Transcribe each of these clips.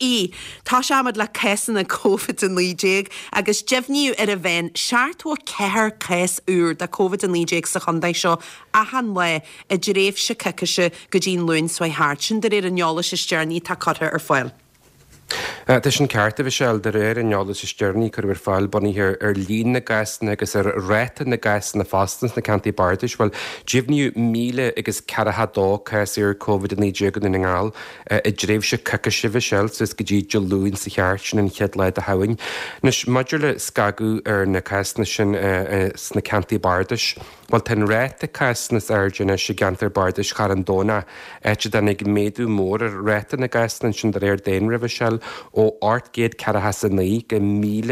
í tá seamad le cesan na COVID an líéig agus jefniú ar a bhain seaartú ceir cés úr de COVID an líéig sa chundaid seo a han le a dréifh se ceise go dín lún swai háart sin de ar an neola is stearní tá cartha ar fáil. Tys yn carta fi siel dyr yn neolas is journey cyrwyr ffael bod ni hier lín na gasna agus reta na gasna na fastans na canti bardish wel jifniu míle agus caraha dó cas COVID yn lídeg yn ngal y dref se cacashe fi siel sys gydí jolúin sa chartin yn chiad leid a hawin nys module skagu na casna sin na canti bardish wel ten reta casna sargina se gantar bardish charandona etch dan ag medu mór reta na gasna sin dyr den river siel ó artgéad carahas an naí go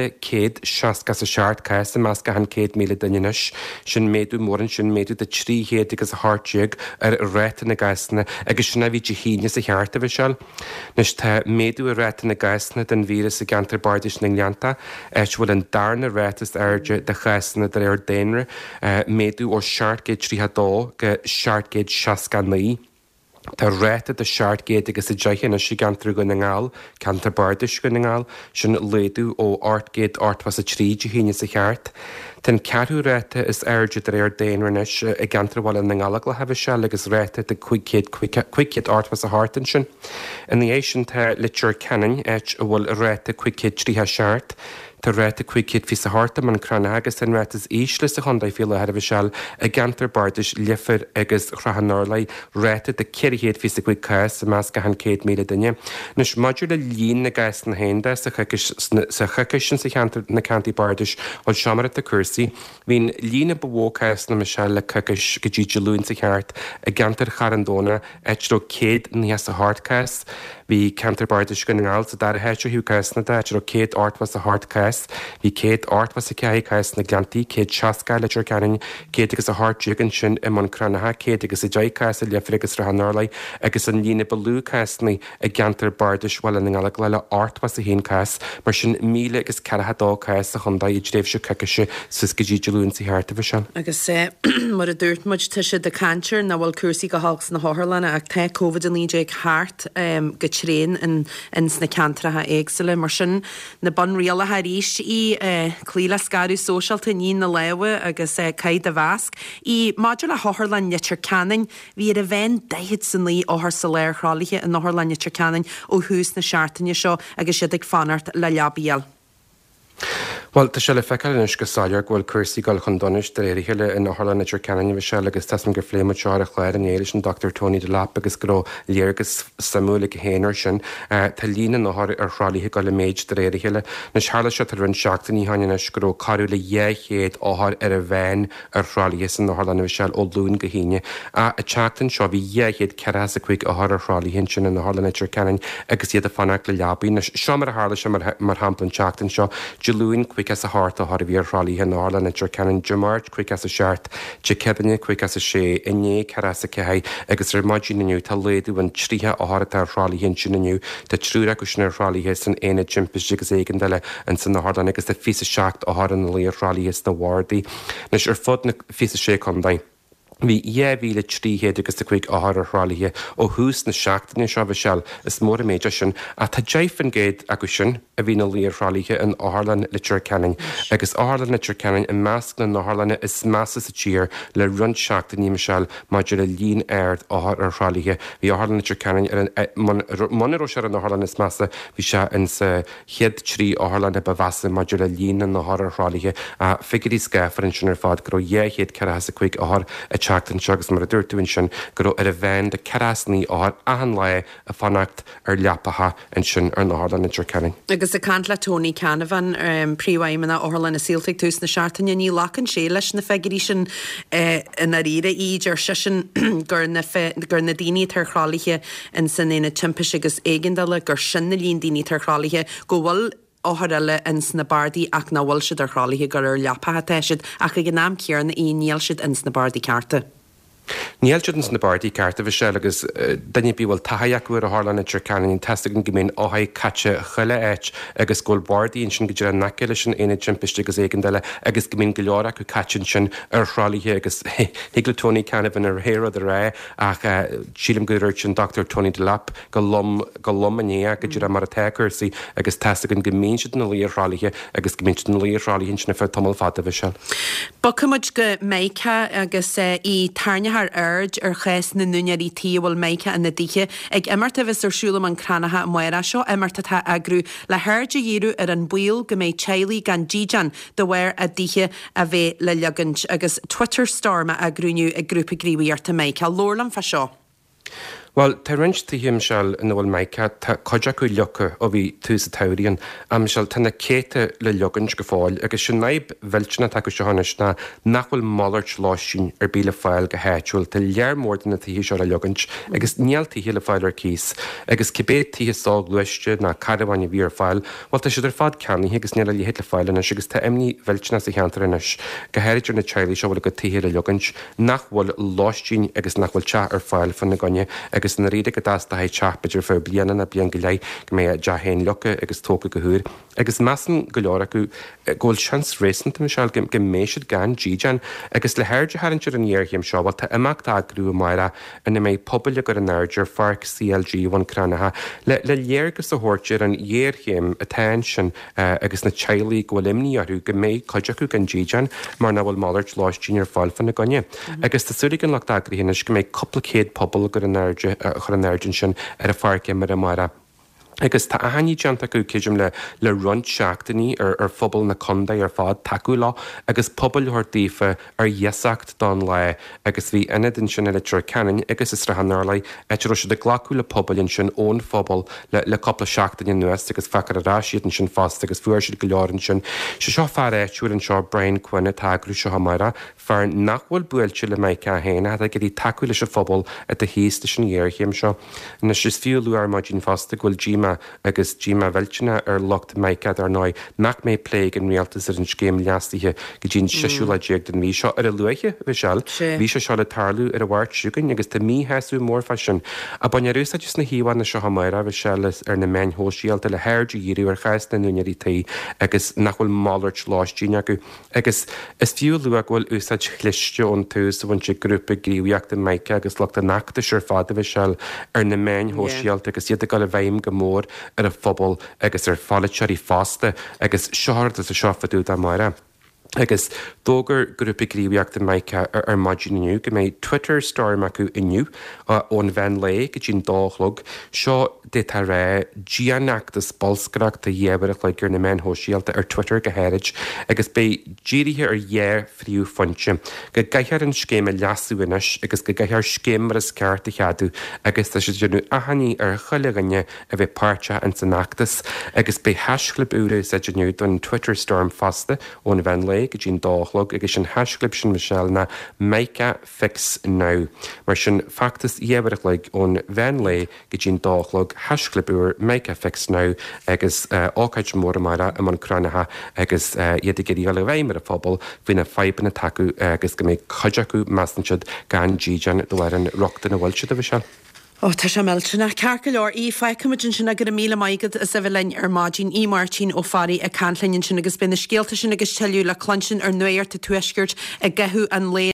1,160 seart caisa mas go 100,000 duineis sin méadú mórin sin méadú de 300 agus a hartjeag réta na gaisna agus sinna bhí de híine sa chearta bhí seil. Nus tá méadú a réta na gaisna den vírus a gantar bardis na leanta bhfuil an darna rétas airde de gaisna de déanre méadú ó seartgéad 300 go seartgéad 60 naí. Tá réta de seartgéad agus a deichin a si gantar go na ngáil, cantar bardis go na ngáil, sin léadú ó artgéad artwas a tríd híine sa cheart. Ten cearú réta is airde ar déanranis a gantar bhil na ngála le hefh se agus réta de cuicéad artwas a hátain sin. In the éisian tá litir canan éit a bhfuil réta cuicéad tríthe seart, Tá réta cuicéad fi sa háta man crana agus an rétas íslis a chundaid fi le hefh se a gantar bardis lifir agus chrahanárlaid réta de ceirhéad fi sa cuic cas a más go 100,000 duine. Nus maidir le lín na gais na hénda sa chacaisin sa cheantar na canti bardis ó seamara a cursaí, hín lína bhócas na me se le cacais go dtí lún sa cheart a gantar charandóna eitro céad níos a hardcas, hí cantar bardis go ngáil sa dar heitro hiú casna de eitro céad artwas a hardcas, hí céad artwas a ceí cas na glantaí céad seascail leitir canin céad agus a hardjugan sin i man cranatha céad agus a deicas a lefir agus rahanárlaid agus an lína balú casnaí a gantar bardis bhil an ngála leile artwas a hén cas mar sin 1,000 agus 42 cas a chundaid i dréifh se cacaise sus go dtí lún sa chearta bhí se. Agus mar a dúirt muid tuise de cantir na bhfuil cuasaí go hágus na háthlanna ag te COVID an líéig háart go tréin in sna cantratha éagsile mar sin na ban riala a ríis í clíla scarú socialta ní na lewe agus caid a vasc í maidir le háthlan nitir canin hí a bhain deid san lí áthar sa léir chrálaithe an háthlan nitir canin ó hús na seaartaine seo agus siad ag fanart le leabíal. Well, tá se le feicáilenis go sáilear ghfuil cuasaí gáil chundonis de éirithe in áthla na Canan bhí se agus tasman gur phléime teáir a chléir an éiris an Dr. Tony de Lap agus go léargus samúla go héanaar sin tá lína áthir ar chrálaithe go le méid de éirithe na seála se tar an seachtaí haineis go carú le dhéchéad áthir ar a bhain ar chrálaithe san áthla na bhí ó lún go híine a teachtain seo bhí dhéchéad ceras a chuig áthir ar chrálaithe sin in áthla na Canan agus iad a fannach le leabí na seo mar a hála se mar hamplan teachtain seo Jolúin quick as a heart a har bhíar rálaí hen ála na Canan Jumart quick as a seart de cebanne quick as a sé inné carasa cehai agus maidíniu tá léadú an tríthe áthta rálaí hen sinniu de trúra go sinna rálaíthe san éine timpis agus éigen deile an san nádan agus de fi seach áthar an léar rálaíhé na Wardaí. Nes ar fud na fi sé chundain. Bhí 300 agus a chuig áthar rálaithe ó hús na seachtaine seo bhí seall is mór méide sin a tá déifan géad agus sin a bhí na líor rálaithe in áthlan litir Canan agus áthlan litir Canan in measc na náthlanna is measa sa tír le run seachtaí me seall maidir le líon aird áthar ar rálaithe bhí áthlan litir Canan manaró se an áthlan is measa bhí se in sa chiad trí áthlan a bhesa maidir le líon na áthar ar rálaithe a figurí scafar in sin ar fád go dhéchéad ceras a chuig áthar seachtain segus mar a dúirtúin sin go ar a bhain de cerasnaí áthar ahan le a fannacht ar leapatha in sin ar náthlan na Canan. Agus a cant le Tony Canavan príomhhaimena áthlan na síaltaigh tús na seaartaine ní lachan sé leis na feigurí sin in a riire idir sin gur na daoine tar chrálaithe in san éine timpis agus éigendala gur sin na líon daoine tar chrálaithe go bhfuil áthar eile in sna bardaí ach na bhfuil siad ar chrálaithe gur ar leapatha teisiid ach go gnáam cearna í níl siad in sna bardaí cearta. Níl judans na bardí carta bhí se agus daine bíhfuil taiaachúir a hálanna tir canan testagan gomén áhaid caite chuile éit agus ggóil bardíon sin go dtí naciile sin éine timpiste agus éigen deile agus gomén go leora chu catin sin ar chrálaithe agus higla Tony Canavan ar héad a ré ach sílim goúir sin Dr. Tony de Lapp go lom ané go dtí mar a teicirsaí agus testagan gomén si na líor chrálaithe agus gomén na líor chrálaíonn sin fé tomul fada bhí se. Ba cumid go méice agus í tarnear urge ar ches na nunearí tí bhfuil méice an na ddíche ag imarta bheits arsúlam an cranathe muire seo imartatá agrú le hairde dhéú ar an bhuiil go méid tealaí gan díjan do bhhair a ddíche a bheith le legant agus Twitter storma a grúniu ag grúpa gríomhíarta méice lórlam fa seo. Well, tá rint tíhim seall in bhfuil maice tá coide acu lecha ó bhí túsa tairíonn am seall tanna céte le legant go fáil agus sin naib bhiltena take sehanais na nachhfuil máirt láisiún ar bíle fáil go héitúil tá lear mórdan na tíí seo a legant agus níaltaí le fáil ar cíos agus cibé títhe ság luiste na cadhhaine bhí ar fáil, bhil tá siidir fad ceannaí agus níla lí le fáilna agus tá imní bhiltena sa cheantarinnis go héidir na tealaí seo bhfuil go tíí le legant nachhfuil láisiún agus nachhfuil te ar fáil fan na gonne agus na réide go dásta haid teapaidir fé blianana na blian go leid go mé dehéin lecha agus tóca go thuúr. Agus measan go leor acu ggóil seans réanta seall go méisiid gan díjan agus le hairde haintir an dhéirchéim seohil tá imeachta grú maira ina mé poblbal go an nerdir farc CLG bhain cranathe le léirgus a thuirtear an dhéirchéim a tain sin agus na tealaí go limníarú go méid coide acu gan díjan mar na bhfuil máirt láistíar fáil fan na gonne. Agus tá an lecht agraíhéine go méid copplicéad pobl go an nerdir chu an nergin sin ar a farce mar a mara. Agus tá ahaní deanta acu céidim le runt seachtaí ar phobal na condaid ar fád taú lá agus pobl thuirtífa ar dhéasacht don le agus bhí inad in sin le tro canan agus is rahannar le éitir se de ghlaú le poblin sin ón phobal le coppla seachtaí nuas agus fecar aráisiad an sin fast agus fuair siad go leorann sin. Se seo fear éitúir an seo Brian Quinne tágrú se hamara fear nachhfuil builte le méid ce héine a go dtí taú leis a phobal a de híiste sin dhéirchéim seo. Na sis fiú ar má dín fasta ghfuil Gma agus Gma bhiltena ar locht maicad ar ná nach mé pléig an réaltas ar an scéim leastaithe go dtín siisiúla déag den mí seo ar a luiche bhí seall, bhí se seo le tarlú ar a bhhairt siúgan agus tá mí heasú mór fashion. A banarúsa just na híháin na seo hamáire bhí selas ar na main hóisialta le hairde díú ar chais na nuirí taí agus nachhfuil máirt láistíine acu. Agus is fiú lu a ghfuil úsáid chliiste ón tús bhain si grúpa gríomhíocht an maice agus lecht a nachta siúr fada bhí seall ar na main hóisialta agus iad go le bhaim go mór ar a phobal agus ar fáiltearí fásta agus seoir a seofaú a maire. Agus dógur grúpa gríomhíocht an maice ar maidiniu go méid Twitter storm acu inniu ón bhein le go dtín dálog seo de tá ré díanachtas bolscraach a dhéhar le gur na men hóisialta ar Twitter go héirid agus bé ddíirithe ar dhéir friú fonte. Go gaiithar an scéime leasúinis agus go gaiithar scéimar is ceart a cheadú agus tá sé dúnú ahaní ar chuileganne a bheith páirte an sanachtas agus bé heisclub úra sa dúnú don Twitter storm fasta ón bhein le go dtín dálog agus sin hasclip sin Michelle na Maica Fix Now. Mar sin factus dhéhar le ón bhein le go dtín dálog hasclipúr Maica Fix Now agus ácaid mór mara am an cránathe agus iad go dí le bhéimar a phobal hí na feban na taú agus go méid coideacu measansead gan díjan do leir an rochta na bhilsead a bhí se. Tá sé meltena cearca leor í feicimiid sinna gur míle maigad a sa bhlein ar mádín í Martin ó farí a canlainn sin agus bena scéalta sin agus teú le clansin ar nuir a tuisgurt a gethú an lé